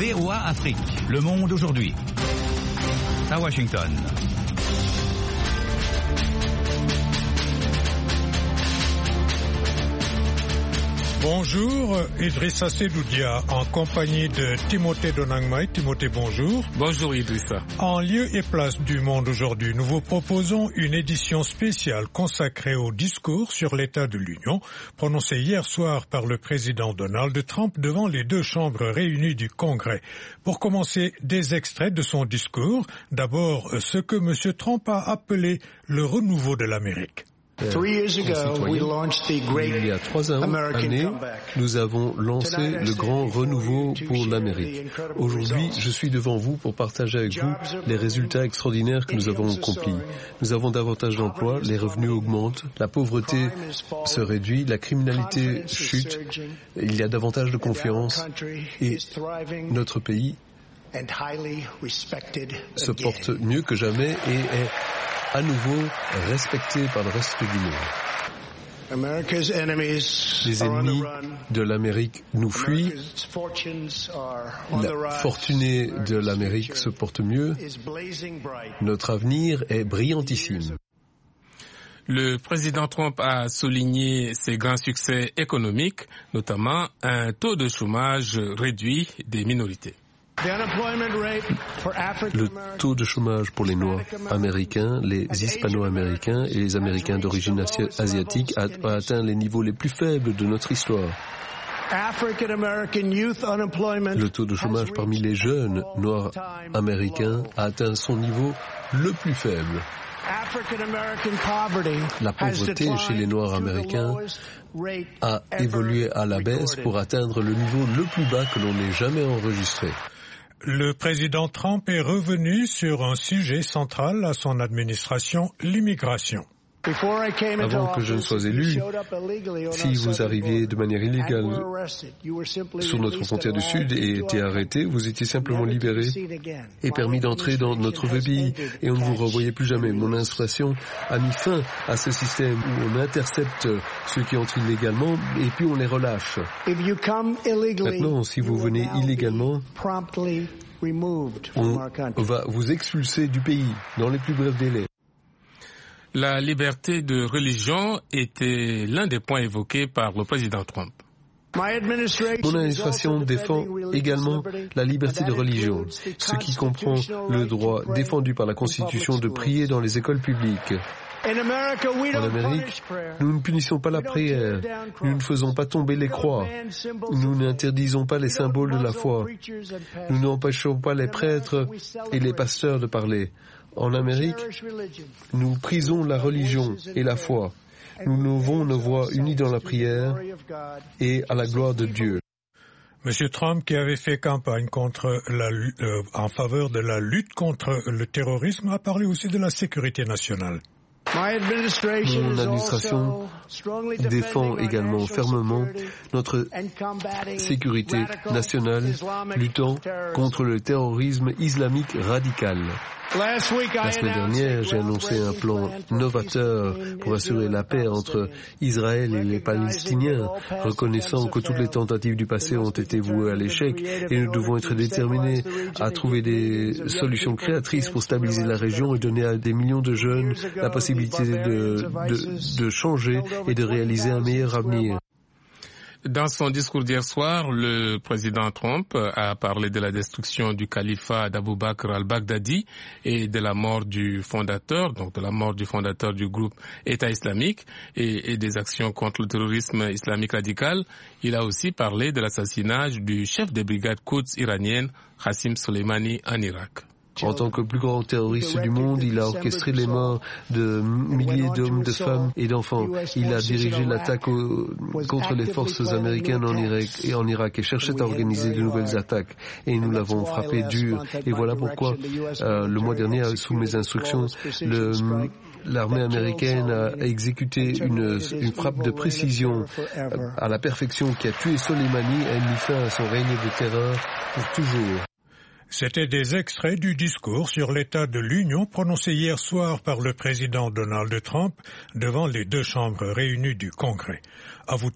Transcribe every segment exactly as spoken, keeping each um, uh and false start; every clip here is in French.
V O A Afrique, Le Monde aujourd'hui. À Washington. Bonjour, Idrissa Sedoudia en compagnie de Timothée Donangmai. Timothée, bonjour. Bonjour Idrissa. En lieu et place du Monde aujourd'hui, nous vous proposons une édition spéciale consacrée au discours sur l'état de l'Union prononcé hier soir par le président Donald Trump devant les deux chambres réunies du Congrès. Pour commencer, des extraits de son discours. D'abord, ce que M. Trump a appelé le renouveau de l'Amérique. Il y a trois années, nous avons lancé le grand renouveau pour l'Amérique. Aujourd'hui, je suis devant vous pour partager avec vous les résultats extraordinaires que nous avons accomplis. Nous avons davantage d'emplois, les revenus augmentent, la pauvreté se réduit, la criminalité chute, il y a davantage de confiance et notre pays se porte mieux que jamais et est à nouveau respecté par le reste du monde. Les ennemis de l'Amérique nous fuient. La fortunée de l'Amérique se porte mieux. Notre avenir est brillantissime. Le président Trump a souligné ses grands succès économiques, notamment un taux de chômage réduit des minorités. Le taux de chômage pour les Noirs américains, les Hispano-américains et les Américains d'origine asiatique a, a atteint les niveaux les plus faibles de notre histoire. Le taux de chômage parmi les jeunes Noirs américains a atteint son niveau le plus faible. La pauvreté chez les Noirs américains a évolué à la baisse pour atteindre le niveau le plus bas que l'on ait jamais enregistré. Le président Trump est revenu sur un sujet central à son administration, l'immigration. Avant que je ne sois élu, si vous arriviez de manière illégale sur notre frontière du Sud et étiez arrêté, vous étiez simplement libéré et permis d'entrer dans notre pays et on ne vous revoyait plus jamais. Mon administration a mis fin à ce système où on intercepte ceux qui entrent illégalement et puis on les relâche. Maintenant, si vous venez illégalement, on va vous expulser du pays dans les plus brefs délais. La liberté de religion était l'un des points évoqués par le président Trump. Mon administration défend également la liberté de religion, ce qui comprend le droit défendu par la Constitution de prier dans les écoles publiques. En Amérique, nous ne punissons pas la prière, nous ne faisons pas tomber les croix, nous n'interdisons pas les symboles de la foi, nous n'empêchons pas les prêtres et les pasteurs de parler. En Amérique, nous prisons la religion et la foi. Nous levons nos voix unies dans la prière et à la gloire de Dieu. Monsieur Trump, qui avait fait campagne contre la, euh, en faveur de la lutte contre le terrorisme, a parlé aussi de la sécurité nationale. Mon administration défend également fermement notre sécurité nationale, luttant contre le terrorisme islamique radical. La semaine dernière, j'ai annoncé un plan novateur pour assurer la paix entre Israël et les Palestiniens, reconnaissant que toutes les tentatives du passé ont été vouées à l'échec et nous devons être déterminés à trouver des solutions créatrices pour stabiliser la région et donner à des millions de jeunes la possibilité de, de, de changer et de réaliser un meilleur avenir. Dans son discours d'hier soir, le président Trump a parlé de la destruction du califat d'Abou Bakr al-Baghdadi et de la mort du fondateur, donc de la mort du fondateur du groupe État islamique et, et des actions contre le terrorisme islamique radical. Il a aussi parlé de l'assassinat du chef des brigades Quds iraniennes, Qasem Soleimani, en Irak. En tant que plus grand terroriste du monde, il a orchestré les morts de milliers d'hommes, de femmes et d'enfants. Il a dirigé l'attaque au, contre les forces américaines en Irak et en Irak et cherchait à organiser de nouvelles attaques. Et nous l'avons frappé dur. Et voilà pourquoi, euh, le mois dernier, sous mes instructions, le, l'armée américaine a exécuté une, une frappe de précision à la perfection qui a tué Soleimani et a mis fin à son règne de terreur pour toujours. C'était des extraits du discours sur l'état de l'Union prononcé hier soir par le président Donald Trump devant les deux chambres réunies du Congrès. À vous, Tim.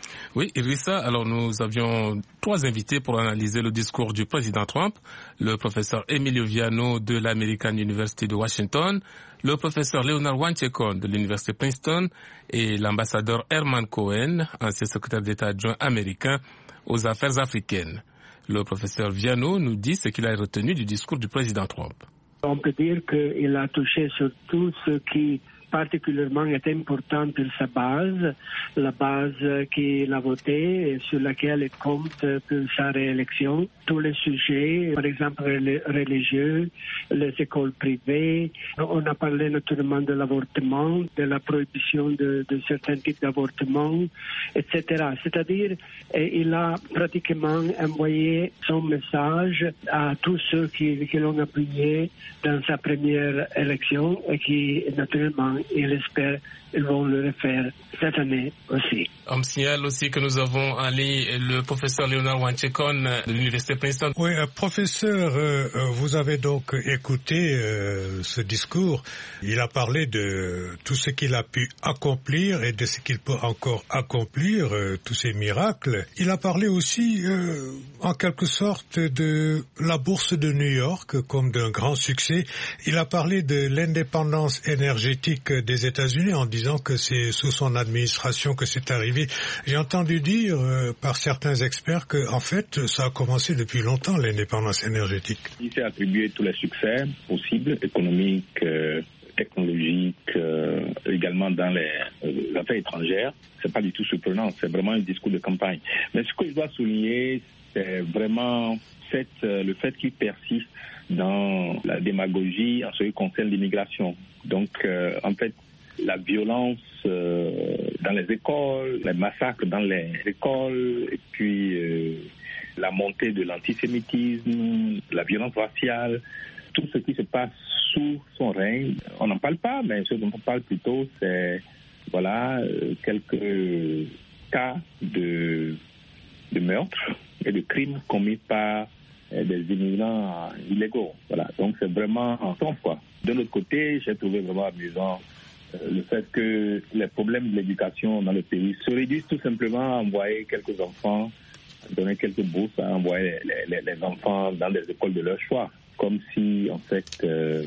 Oui, Idrissa, alors nous avions trois invités pour analyser le discours du président Trump, le professeur Emilio Viano de l'American University de Washington, le professeur Leonard Wanchekon de l'Université Princeton et l'ambassadeur Herman Cohen, ancien secrétaire d'État adjoint américain aux affaires africaines. Le professeur Viano nous dit ce qu'il a retenu du discours du président Trump. On peut dire qu'il a touché sur tout ce qui particulièrement est important pour sa base, la base qu'il a votée et sur laquelle il compte pour sa réélection. Tous les sujets, par exemple religieux, les écoles privées. On a parlé naturellement de l'avortement, de la prohibition de, de certains types d'avortement, et cetera. C'est-à-dire, il a pratiquement envoyé son message à tous ceux qui, qui l'ont appuyé dans sa première élection et qui, naturellement, il espère qu'ils vont le refaire cette année aussi. On me signale aussi que nous avons en ligne le professeur Leonard Wanchekon de l'Université Princeton. Oui, euh, professeur, euh, vous avez donc écouté euh, ce discours. Il a parlé de tout ce qu'il a pu accomplir et de ce qu'il peut encore accomplir, euh, tous ces miracles. Il a parlé aussi, euh, en quelque sorte, de la bourse de New York comme d'un grand succès. Il a parlé de l'indépendance énergétique des États-Unis en disant que c'est sous son administration que c'est arrivé. J'ai entendu dire euh, par certains experts que, en fait, ça a commencé depuis longtemps, l'indépendance énergétique. Il s'est attribué tous les succès possibles, économiques, euh, technologiques, euh, également dans les, euh, les affaires étrangères. C'est pas du tout surprenant, c'est vraiment un discours de campagne. Mais ce que je dois souligner, c'est vraiment cette, euh, le fait qu'il persiste dans la démagogie en ce qui concerne l'immigration. Donc, euh, en fait, la violence euh, dans les écoles, les massacres dans les écoles, et puis euh, la montée de l'antisémitisme, la violence raciale, tout ce qui se passe sous son règne. On n'en parle pas, mais ce dont on parle plutôt, c'est voilà euh, quelques cas de, de meurtres et de crimes commis par euh, des immigrants illégaux. Voilà, donc c'est vraiment en temps, quoi. De l'autre côté, j'ai trouvé vraiment amusant le fait que les problèmes de l'éducation dans le pays se réduisent tout simplement à envoyer quelques enfants, à donner quelques bourses, à envoyer les, les, les enfants dans des écoles de leur choix, comme si en fait euh,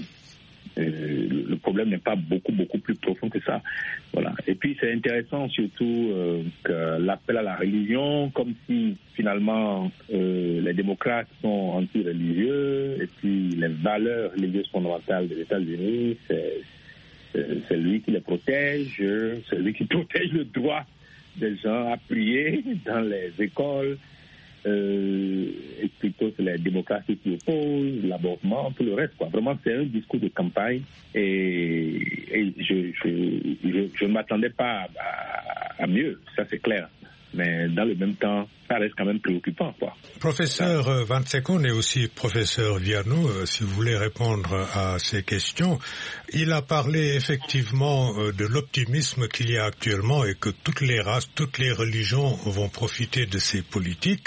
euh, le problème n'est pas beaucoup beaucoup plus profond que ça. Voilà. Et puis c'est intéressant surtout euh, que l'appel à la religion, comme si finalement euh, les démocrates sont anti-religieux et puis les valeurs religieuses fondamentales des États-Unis, c'est c'est lui qui les protège, c'est lui qui protège le droit des gens à prier dans les écoles, euh, et plutôt c'est les démocraties qui opposent, l'avortement, tout le reste, quoi. Vraiment, c'est un discours de campagne et, et je, je, je, je ne m'attendais pas à, à mieux, ça c'est clair. Mais dans le même temps, ça reste quand même préoccupant, quoi. Professeur euh, Wanchekon et aussi professeur Viano, euh, si vous voulez répondre à ces questions, il a parlé effectivement euh, de l'optimisme qu'il y a actuellement et que toutes les races, toutes les religions vont profiter de ces politiques.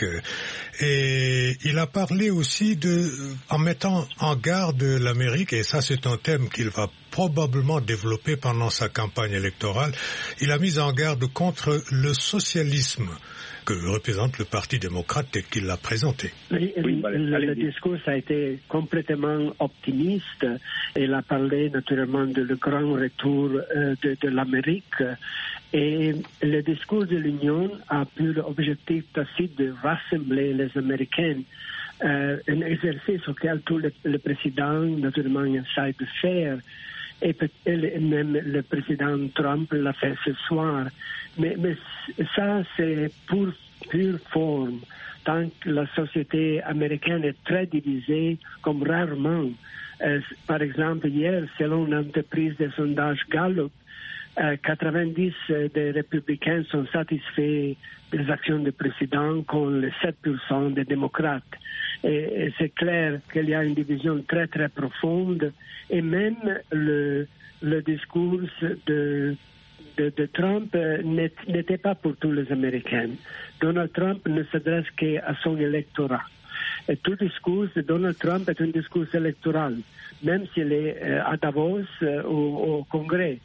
Et il a parlé aussi de, en mettant en garde l'Amérique, et ça c'est un thème qu'il va probablement développé pendant sa campagne électorale, il a mis en garde contre le socialisme que représente le Parti démocrate tel qu'il l'a présenté. Oui, le, le discours a été complètement optimiste. Il a parlé naturellement de le grand retour euh, de, de l'Amérique. Et le discours de l'Union a pour l'objectif tacite de rassembler les Américains. Euh, un exercice auquel tout le, le président naturellement essaie de faire. Et même le président Trump l'a fait ce soir. Mais, mais ça, c'est pour pure forme. Tant que la société américaine est très divisée, comme rarement. Euh, par exemple, hier, selon l'entreprise de sondage Gallup, euh, quatre-vingt-dix des républicains sont satisfaits des actions du président, contre les sept pour cent des démocrates. Et, et c'est clair qu'il y a une division très très profonde. Et même le, le discours de, de, de Trump euh, n'était pas pour tous les Américains. Donald Trump ne s'adresse qu'à son électorat. Et tout discours de Donald Trump est un discours électoral, même s'il est euh, à Davos euh, au, au Congrès. Et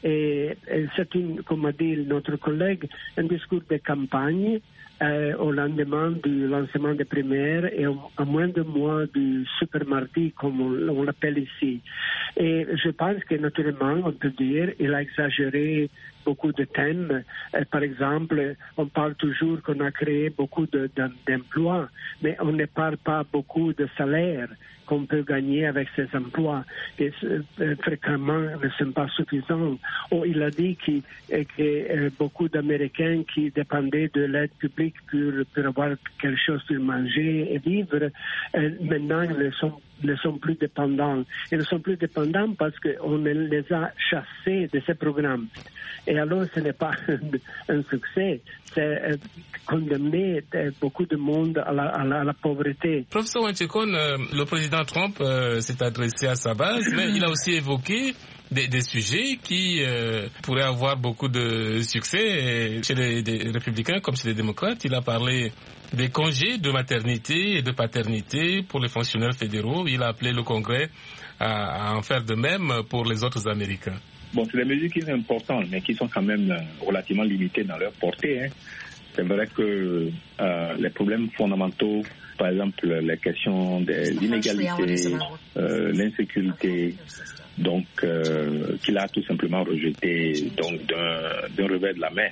Et, et c'est, une, comme a dit notre collègue, un discours de campagne euh, au lendemain du lancement des primaires et à moins de mois du super mardi, comme on, on l'appelle ici. Et je pense que naturellement, on peut dire, il a exagéré beaucoup de thèmes. Euh, par exemple, on parle toujours qu'on a créé beaucoup de, de, d'emplois, mais on ne parle pas beaucoup de salaires qu'on peut gagner avec ces emplois, qui euh, fréquemment ne sont pas suffisants. Ou il a dit que, que euh, beaucoup d'Américains qui dépendaient de l'aide publique pour, pour avoir quelque chose pour manger et vivre, euh, maintenant ils ne sont ne sont plus dépendants. Ils ne sont plus dépendants parce qu'on les a chassés de ces programmes. Et alors, ce n'est pas un succès. C'est euh, condamner euh, beaucoup de monde à la, à la, à la pauvreté. Professeur Wanchekon, euh, le président Trump euh, s'est adressé à sa base, mais il a aussi évoqué Des, des sujets qui euh, pourraient avoir beaucoup de succès chez les, les républicains comme chez les démocrates. Il a parlé des congés de maternité et de paternité pour les fonctionnaires fédéraux. Il a appelé le Congrès à, à en faire de même pour les autres Américains. Bon, c'est des mesures qui sont importantes, mais qui sont quand même relativement limitées dans leur portée. Hein. C'est vrai que euh, les problèmes fondamentaux, par exemple les questions des inégalités, euh, l'insécurité, donc euh, qu'il a tout simplement rejeté donc d'un, d'un revers de la main.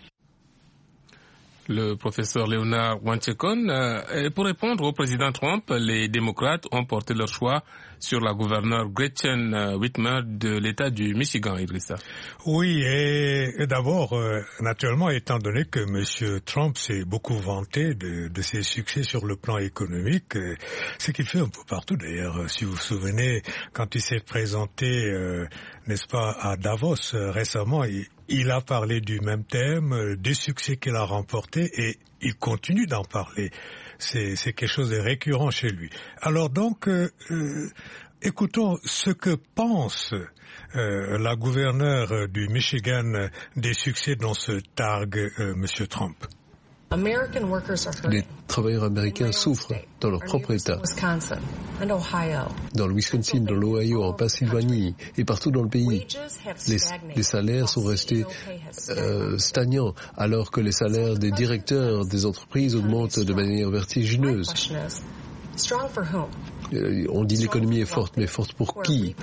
Le professeur Leonard Wanchekon, euh, pour répondre au président Trump, les démocrates ont porté leur choix sur la gouverneure Gretchen Whitmer de l'État du Michigan, Idrissa. Oui, et, et d'abord, euh, naturellement, étant donné que M. Trump s'est beaucoup vanté de, de ses succès sur le plan économique, euh, ce qu'il fait un peu partout d'ailleurs. Si vous vous souvenez, quand il s'est présenté, euh, n'est-ce pas, à Davos euh, récemment, il, il a parlé du même thème, euh, des succès qu'il a remportés, et il continue d'en parler. C'est, c'est quelque chose de récurrent chez lui. Alors donc, euh, euh, écoutons ce que pense euh, la gouverneure du Michigan des succès dont se targue euh, M. Trump. Les travailleurs américains souffrent dans leur propre État, dans le Wisconsin, dans l'Ohio, en Pennsylvanie et partout dans le pays. Les, les salaires sont restés euh, stagnants alors que les salaires des directeurs des entreprises augmentent de manière vertigineuse. Euh, on dit l'économie est forte, mais forte pour qui?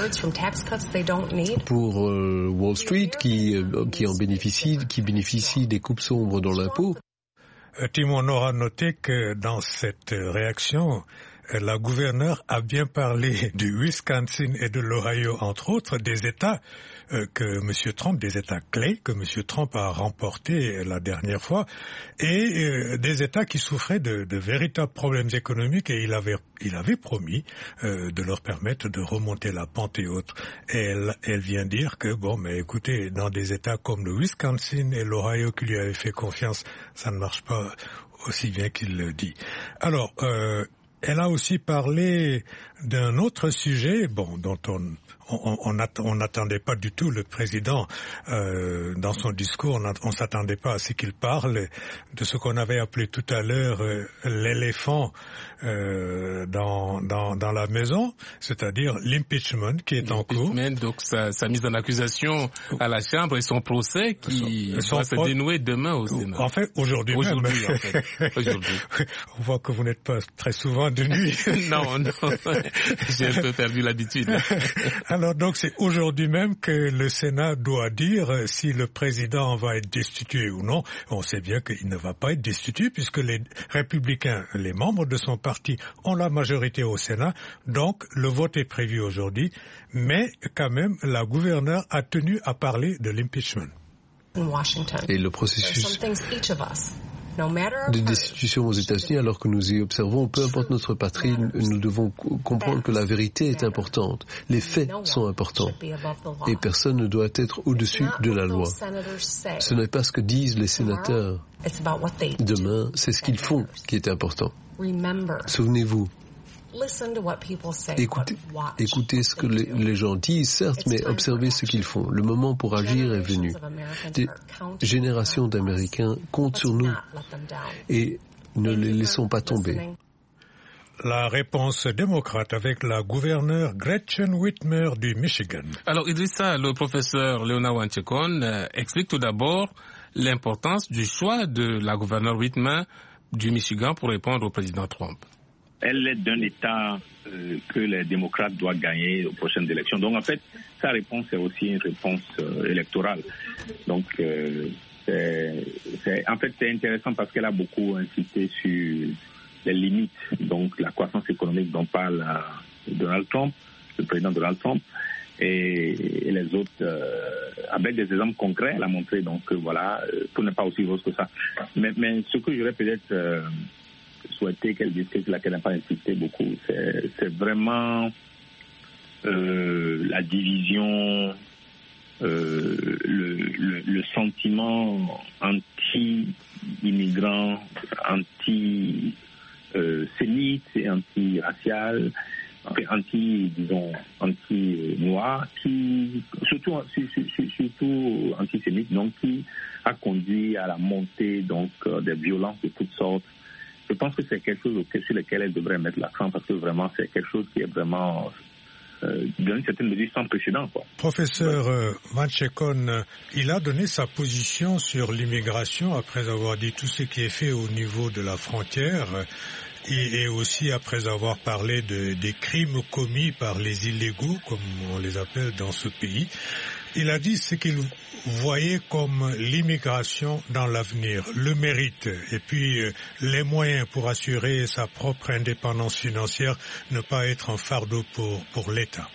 Pour euh, Wall Street qui, euh, qui en bénéficie, qui bénéficie des coupes sombres dans l'impôt. Timon aura noté que dans cette réaction, la gouverneure a bien parlé du Wisconsin et de l'Ohio, entre autres, des États euh, que M. Trump, des États clés que M. Trump a remportés la dernière fois, et euh, des États qui souffraient de, de véritables problèmes économiques, et il avait, il avait promis euh, de leur permettre de remonter la pente et autres. Et elle, elle vient dire que, bon, mais écoutez, dans des États comme le Wisconsin et l'Ohio qui lui avaient fait confiance, ça ne marche pas aussi bien qu'il le dit. Alors, euh, elle a aussi parlé d'un autre sujet, bon, dont on on n'attendait pas du tout le président euh, dans son discours. On ne s'attendait pas à ce qu'il parle de ce qu'on avait appelé tout à l'heure euh, l'éléphant euh, dans, dans, dans la maison, c'est-à-dire l'impeachment qui est en cours. Donc sa, sa mise en accusation à la Chambre et son procès qui son, va son se pro... dénouer demain au Sénat. En fait, aujourd'hui, aujourd'hui même. En fait. Aujourd'hui. On voit que vous n'êtes pas très souvent de nuit. non, non, j'ai un peu perdu l'habitude. Alors donc c'est aujourd'hui même que le Sénat doit dire si le président va être destitué ou non. On sait bien qu'il ne va pas être destitué puisque les républicains, les membres de son parti, ont la majorité au Sénat. Donc le vote est prévu aujourd'hui. Mais quand même, la gouverneure a tenu à parler de l'impeachment. Et le processus de destitution aux États-Unis, alors que nous y observons, peu importe notre patrie, nous devons comprendre que la vérité est importante. Les faits sont importants. Et personne ne doit être au-dessus de la loi. Ce n'est pas ce que disent les sénateurs. Demain, c'est ce qu'ils font qui est important. Souvenez-vous. Écoutez, écoutez ce que les, les gens disent, certes, mais observez ce qu'ils font. Le moment pour agir est venu. Des générations d'Américains comptent sur nous et ne les laissons pas tomber. La réponse démocrate avec la gouverneure Gretchen Whitmer du Michigan. Alors Idrissa, le professeur Leona Wanchekon euh, explique tout d'abord l'importance du choix de la gouverneure Whitmer du Michigan pour répondre au président Trump. Elle est d'un État euh, que les démocrates doivent gagner aux prochaines élections. Donc en fait, sa réponse est aussi une réponse euh, électorale. Donc euh, c'est, c'est, en fait c'est intéressant parce qu'elle a beaucoup insisté sur les limites, donc la croissance économique dont parle euh, Donald Trump, le président Donald Trump, et, et les autres, euh, avec des exemples concrets, elle a montré donc euh, voilà, euh, tout n'est pas aussi rose que ça. Mais, mais ce que j'aurais peut-être euh, souhaité qu'elle dise, que laquelle n'a pas insisté beaucoup, c'est, c'est vraiment euh, la division, euh, le, le, le sentiment anti-immigrant, anti Euh, sémite et anti-racial, anti, disons, anti-noir, qui, surtout, surtout antisémite, donc qui a conduit à la montée donc euh, des violences de toutes sortes. Je pense que c'est quelque chose sur lequel elle devrait mettre l'accent parce que vraiment c'est quelque chose qui est vraiment Euh, d'une certaine mesure sans précédent, quoi. Professeur euh, Wanchekon, euh, il a donné sa position sur l'immigration après avoir dit tout ce qui est fait au niveau de la frontière euh, et, et aussi après avoir parlé de, des crimes commis par les illégaux, comme on les appelle dans ce pays. Il a dit ce qu'il voyait comme l'immigration dans l'avenir, le mérite et puis euh, les moyens pour assurer sa propre indépendance financière, ne pas être un fardeau pour, pour l'État.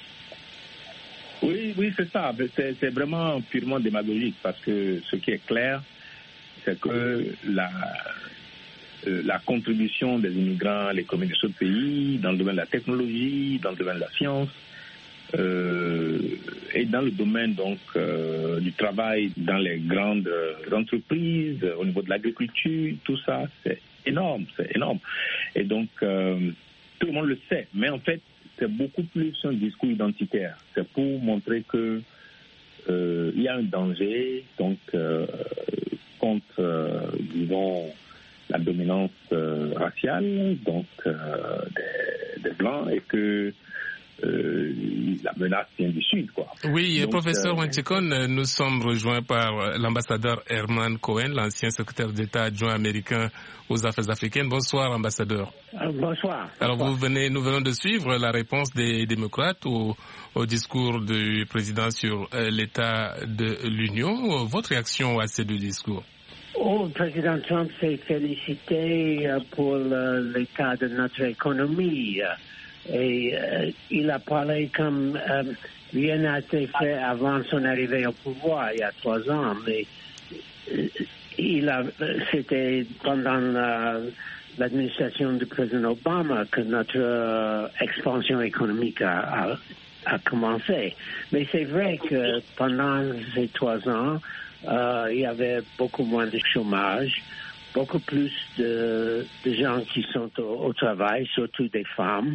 Oui, oui, c'est ça. C'est, c'est vraiment purement démagogique parce que ce qui est clair, c'est que la, euh, la contribution des immigrants à l'économie de ce pays, dans le domaine de la technologie, dans le domaine de la science, Euh, et dans le domaine donc euh, du travail dans les grandes euh, entreprises, au niveau de l'agriculture, tout ça, c'est énorme, c'est énorme. Et donc, euh, tout le monde le sait, mais en fait, c'est beaucoup plus un discours identitaire. C'est pour montrer que euh, il y a un danger, donc, euh, contre, euh, disons, la dominance euh, raciale, donc, euh, des, des Blancs, et que Euh, la menace vient du Sud, quoi. Oui, donc, professeur euh, Wanchekon, nous sommes rejoints par l'ambassadeur Herman Cohen, l'ancien secrétaire d'État adjoint américain aux affaires africaines. Bonsoir, ambassadeur. Euh, bonsoir. Alors, bonsoir. vous venez, nous venons de suivre la réponse des démocrates au, au discours du président sur euh, l'état de l'Union. Votre réaction à ces deux discours? Oh, le président Trump s'est félicité pour l'état de notre économie. Et euh, il a parlé comme euh, rien n'a été fait avant son arrivée au pouvoir il y a trois ans, mais euh, il a, c'était pendant la, l'administration du président Obama que notre euh, expansion économique a, a, a commencé. Mais c'est vrai que pendant ces trois ans, euh, il y avait beaucoup moins de chômage, beaucoup plus de, de gens qui sont au, au travail, surtout des femmes.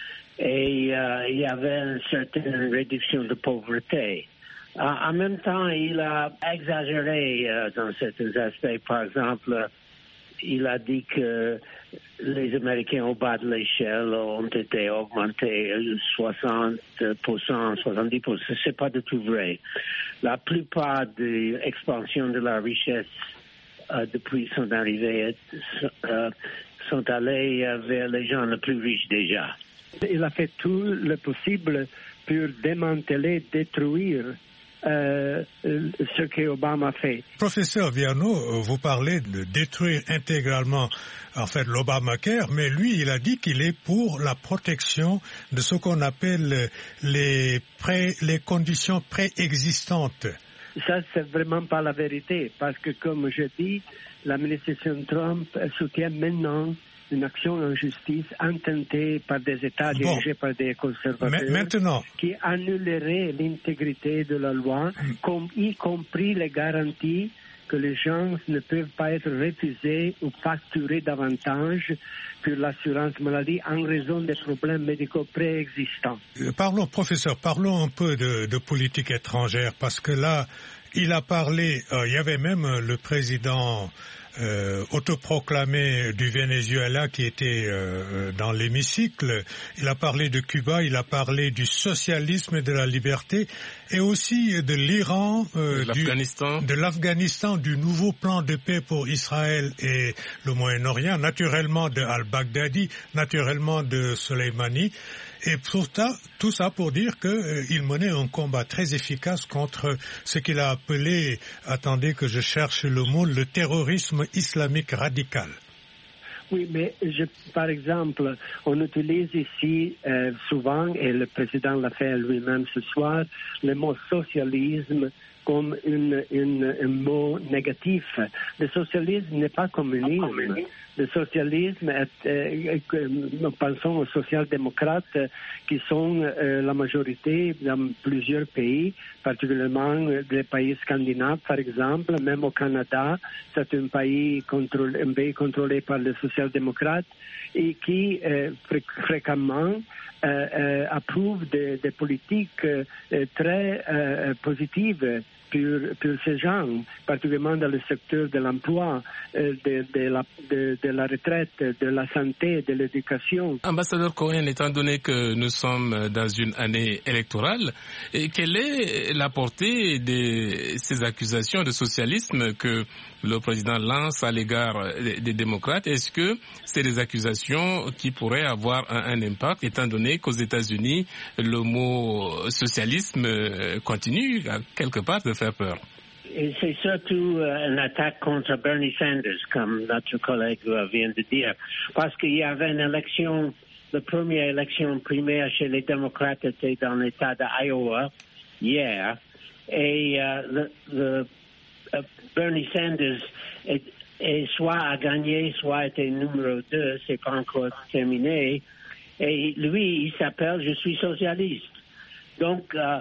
Et euh, il y avait une certaine réduction de pauvreté. Euh, en même temps, il a exagéré euh, dans certains aspects. Par exemple, il a dit que les Américains au bas de l'échelle ont été augmentés soixante pour cent, soixante-dix pour cent. C'est pas du tout vrai. La plupart de l'expansion de la richesse euh, depuis son arrivée euh, sont allés euh, vers les gens les plus riches déjà. Il a fait tout le possible pour démanteler, détruire euh, ce que Obama a fait. Professeur Viano, vous parlez de détruire intégralement en fait l'Obamacare, mais lui, il a dit qu'il est pour la protection de ce qu'on appelle les, pré, les conditions préexistantes. Ça, c'est vraiment pas la vérité, parce que comme je dis, l'administration Trump soutient maintenant une action en justice intentée par des États bon. dirigés par des conservateurs maintenant, qui annulerait l'intégrité de la loi, comme, y compris les garanties que les gens ne peuvent pas être refusés ou facturés davantage pour l'assurance maladie en raison des problèmes médicaux préexistants. Parlons, professeur, parlons un peu de, de politique étrangère, parce que là, il a parlé, euh, il y avait même le président euh, autoproclamé du Venezuela qui était euh, dans l'hémicycle. Il a parlé de Cuba, il a parlé du socialisme et de la liberté, et aussi de l'Iran, euh, de l'Afghanistan. Du, de l'Afghanistan, du nouveau plan de paix pour Israël et le Moyen-Orient, naturellement de al-Baghdadi, naturellement de Soleimani. Et pour ça, tout ça pour dire qu'il euh, menait un combat très efficace contre ce qu'il a appelé, attendez que je cherche le mot, le terrorisme islamique radical. Oui, mais je, par exemple, on utilise ici euh, souvent, et le président l'a fait lui-même ce soir, le mot socialisme comme une, une, un mot négatif. Le socialisme n'est pas communisme. Le socialisme, est, euh, nous pensons aux social-démocrates euh, qui sont euh, la majorité dans plusieurs pays, particulièrement des pays scandinaves par exemple, même au Canada, c'est un pays contrôlé, un pays contrôlé par les social-démocrates et qui euh, fré- fréquemment euh, euh, approuve des, des politiques euh, très euh, positives pour, pour ces gens, particulièrement dans le secteur de l'emploi, euh, de, de, la, de, de la retraite, de la santé, de l'éducation. Ambassadeur Cohen, étant donné que nous sommes dans une année électorale, et quelle est la portée de ces accusations de socialisme que le président lance à l'égard des, des démocrates? Est-ce que c'est des accusations qui pourraient avoir un, un impact, étant donné qu'aux États-Unis, le mot socialisme continue quelque part de faire peur? Et c'est surtout euh, une attaque contre Bernie Sanders, comme notre collègue vient de dire, parce qu'il y avait une élection, la première élection primaire chez les démocrates était dans l'État d'Iowa hier, et euh, le, le uh, Bernie Sanders est, est soit a gagné, soit était numéro deux, c'est pas encore terminé, et lui, il s'appelle « Je suis socialiste ». Donc, euh,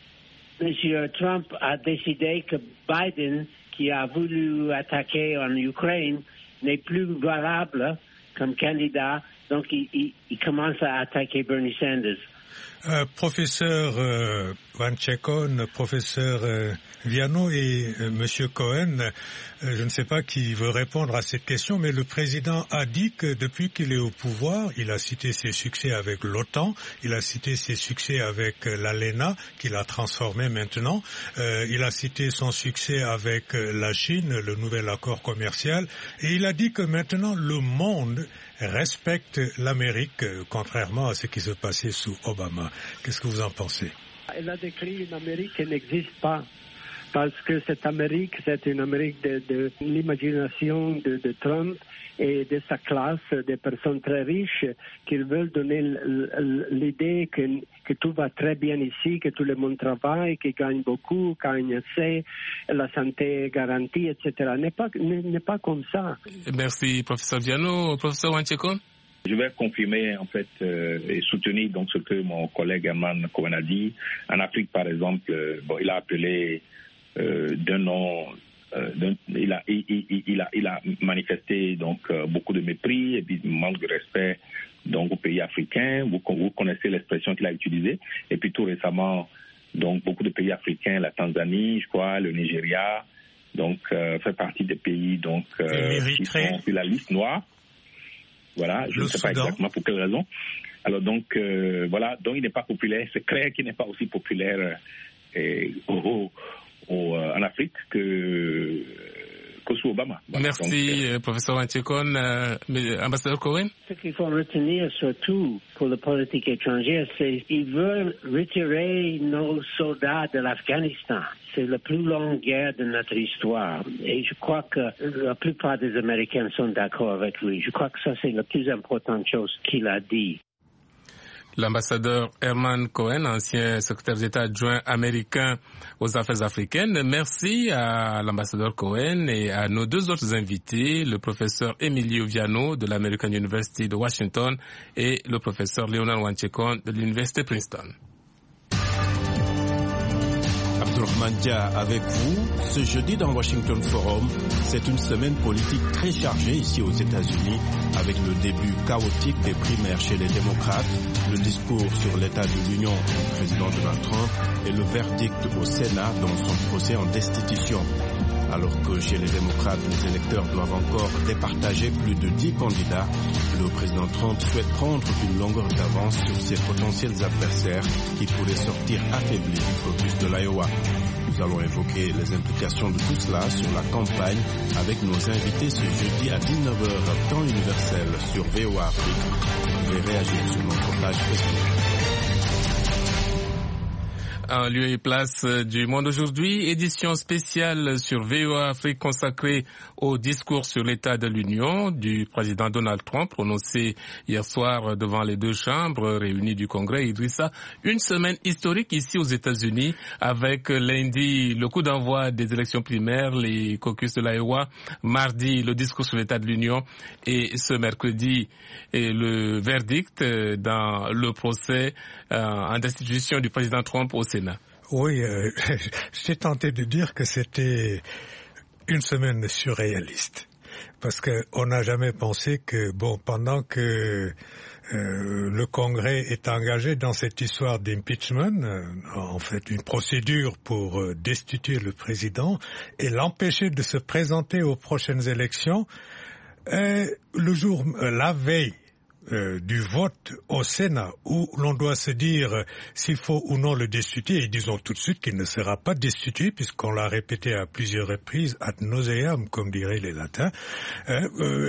M. Trump a décidé que Biden, qui a voulu attaquer en Ukraine, n'est plus valable comme candidat. Donc, il, il, il commence à attaquer Bernie Sanders. Euh, professeur euh, Van Chekon, professeur euh, Viano et euh, Monsieur Cohen, euh, je ne sais pas qui veut répondre à cette question, mais le président a dit que depuis qu'il est au pouvoir, il a cité ses succès avec l'OTAN, il a cité ses succès avec euh, l'ALENA, qu'il a transformé maintenant, euh, il a cité son succès avec euh, la Chine, le nouvel accord commercial, et il a dit que maintenant le monde respecte l'Amérique, euh, contrairement à ce qui se passait sous Obama. Qu'est-ce que vous en pensez? Elle a décrit une Amérique qui n'existe pas, parce que cette Amérique, c'est une Amérique de, de l'imagination de, de Trump et de sa classe, des personnes très riches qui veulent donner l'idée que, que tout va très bien ici, que tout le monde travaille, qu'ils gagnent beaucoup, gagnent assez, la santé est garantie, et cetera. N'est pas, n'est pas comme ça. Merci, professeur Viano. Professeur Wanchekon? Je vais confirmer en fait euh, et soutenir donc ce que mon collègue Herman Cohen a dit. En Afrique, par exemple, euh, bon, il a appelé euh, d'un nom, euh, d'un, il a, il, il, il a, il a manifesté donc euh, beaucoup de mépris et puis manque de respect donc aux pays africains. Vous, vous connaissez l'expression qu'il a utilisée. Et puis tout récemment, donc beaucoup de pays africains, la Tanzanie, je crois, le Nigeria, donc euh, fait partie des pays donc euh, qui sont sur la liste noire. Voilà, je le ne sais Soudan. pas exactement pour quelle raison. Alors donc, euh, voilà, donc il n'est pas populaire. C'est clair qu'il n'est pas aussi populaire euh, au, au, euh, en Afrique que, que sous Obama. Voilà. Merci, donc, euh, professeur Wanchekon. Euh, ambassadeur Cohen? Ce qu'il faut retenir surtout pour la politique étrangère, c'est qu'ils veulent retirer nos soldats de l'Afghanistan. C'est la plus longue guerre de notre histoire. Et je crois que la plupart des Américains sont d'accord avec lui. Je crois que ça, c'est la plus importante chose qu'il a dit. L'ambassadeur Herman Cohen, ancien secrétaire d'État adjoint américain aux affaires africaines. Merci à l'ambassadeur Cohen et à nos deux autres invités, le professeur Emilio Viano de l'American University de Washington et le professeur Leonard Wanchekon de l'Université Princeton. Abdurrahman Dia avec vous. Ce jeudi dans Washington Forum, c'est une semaine politique très chargée ici aux États-Unis avec le début chaotique des primaires chez les démocrates, le discours sur l'état de l'Union du président Donald Trump et le verdict au Sénat dans son procès en destitution. Alors que chez les démocrates, les électeurs doivent encore départager plus de dix candidats, le président Trump souhaite prendre une longueur d'avance sur ses potentiels adversaires qui pourraient sortir affaiblis du caucus de l'Iowa. Nous allons évoquer les implications de tout cela sur la campagne avec nos invités ce jeudi à dix-neuf heures, temps universel sur V O A Afrique. Vous pouvez réagir sur notre page Facebook. En lieu et place du Monde aujourd'hui, édition spéciale sur V O A Afrique consacrée au discours sur l'état de l'Union du président Donald Trump prononcé hier soir devant les deux chambres réunies du Congrès. Idrissa, une semaine historique ici aux États-Unis avec lundi le coup d'envoi des élections primaires, les caucus de l'Iowa, mardi le discours sur l'état de l'Union et ce mercredi et le verdict dans le procès euh, en destitution du président Trump au Sénat. Oui, euh, j'ai tenté de dire que c'était une semaine surréaliste. Parce qu'on n'a jamais pensé que, bon, pendant que euh, le Congrès est engagé dans cette histoire d'impeachment, euh, en fait une procédure pour euh, destituer le président et l'empêcher de se présenter aux prochaines élections, euh, le jour, euh, la veille, Euh, du vote au Sénat où l'on doit se dire euh, s'il faut ou non le destituer, et disons tout de suite qu'il ne sera pas destitué puisqu'on l'a répété à plusieurs reprises ad nauseam, comme diraient les latins. Euh,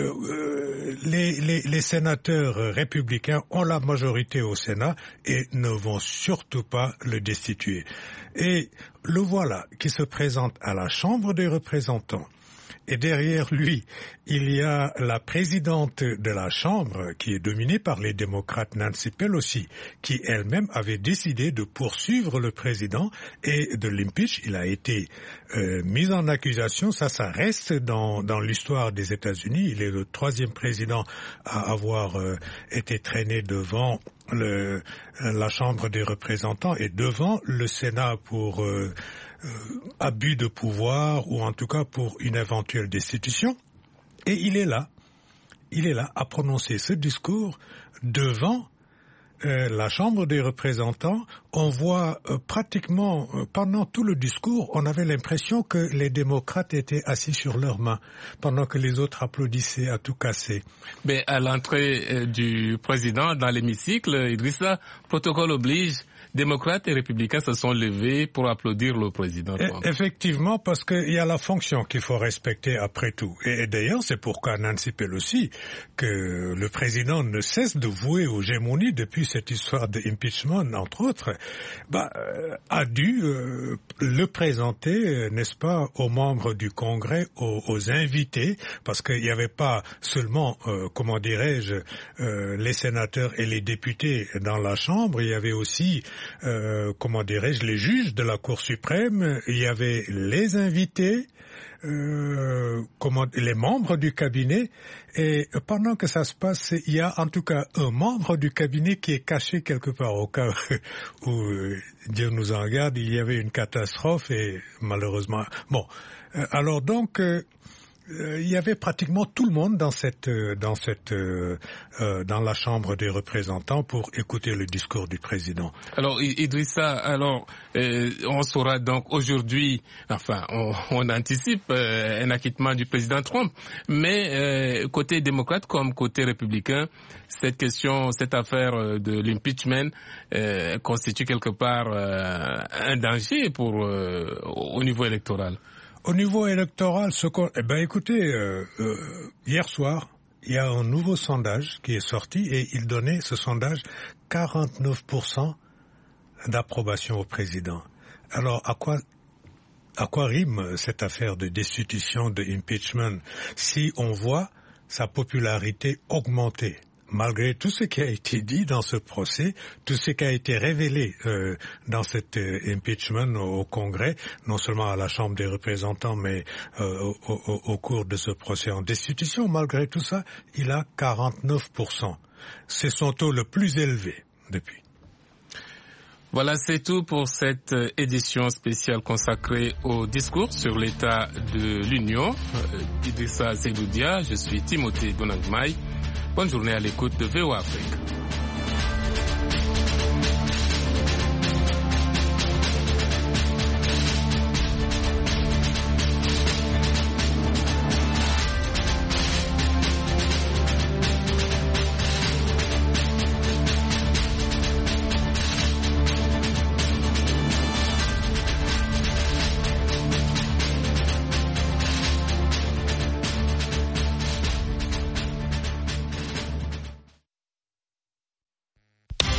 euh, les, les, les sénateurs républicains ont la majorité au Sénat et ne vont surtout pas le destituer. Et le voilà qui se présente à la Chambre des représentants. Et derrière lui, il y a la présidente de la Chambre, qui est dominée par les démocrates, Nancy Pelosi, qui elle-même avait décidé de poursuivre le président et de l'impeach. Il a été euh, mis en accusation. Ça, ça reste dans, dans l'histoire des États-Unis. Il est le troisième président à avoir euh, été traîné devant le, la Chambre des représentants et devant le Sénat pour euh, euh, abus de pouvoir ou en tout cas pour une éventuelle destitution. Et il est là, il est là à prononcer ce discours devant euh, la Chambre des représentants. On voit euh, pratiquement, euh, pendant tout le discours, on avait l'impression que les démocrates étaient assis sur leurs mains, pendant que les autres applaudissaient à tout casser. Mais à l'entrée euh, du président dans l'hémicycle, Idrissa, protocole oblige, démocrates et républicains se sont levés pour applaudir le président Trump. Effectivement, parce qu'il y a la fonction qu'il faut respecter après tout. Et, et d'ailleurs, c'est pourquoi Nancy Pelosi, que le président ne cesse de vouer aux gémonies depuis cette histoire d'impeachment, entre autres, bah, euh, a dû euh, le présenter, euh, n'est-ce pas, aux membres du Congrès, aux, aux invités, parce qu'il n'y avait pas seulement, euh, comment dirais-je, euh, les sénateurs et les députés dans la Chambre, il y avait aussi Euh, comment dirais-je, les juges de la Cour suprême, il y avait les invités, euh, comment, les membres du cabinet, et pendant que ça se passe, il y a en tout cas un membre du cabinet qui est caché quelque part, au cas où, euh, Dieu nous en garde, il y avait une catastrophe et malheureusement... Bon, euh, alors donc... Euh, Euh, il y avait pratiquement tout le monde dans cette, euh, dans cette, euh, euh, dans la Chambre des représentants pour écouter le discours du président. Alors Idrissa, alors euh, on saura donc aujourd'hui, enfin on, on anticipe euh, un acquittement du président Trump, mais euh, côté démocrate comme côté républicain, cette question, cette affaire de l'impeachment euh, constitue quelque part euh, un danger pour euh, au niveau électoral. Au niveau électoral, ce qu'on... Eh ben, écoutez, euh, euh, hier soir, il y a un nouveau sondage qui est sorti et il donnait, ce sondage, quarante-neuf pour cent d'approbation au président. Alors, à quoi, à quoi rime cette affaire de destitution, de impeachment, si on voit sa popularité augmenter? Malgré tout ce qui a été dit dans ce procès, tout ce qui a été révélé euh, dans cet euh, impeachment au, au Congrès, non seulement à la Chambre des représentants, mais euh, au, au, au cours de ce procès en destitution, malgré tout ça, il a quarante-neuf pour cent. C'est son taux le plus élevé depuis. Voilà, c'est tout pour cette édition spéciale consacrée au discours sur l'état de l'Union. Euh, Idrissa Seydou Dia, je suis Timothée Bonangmaï. Bonne journée à l'écoute de V O A Afrique.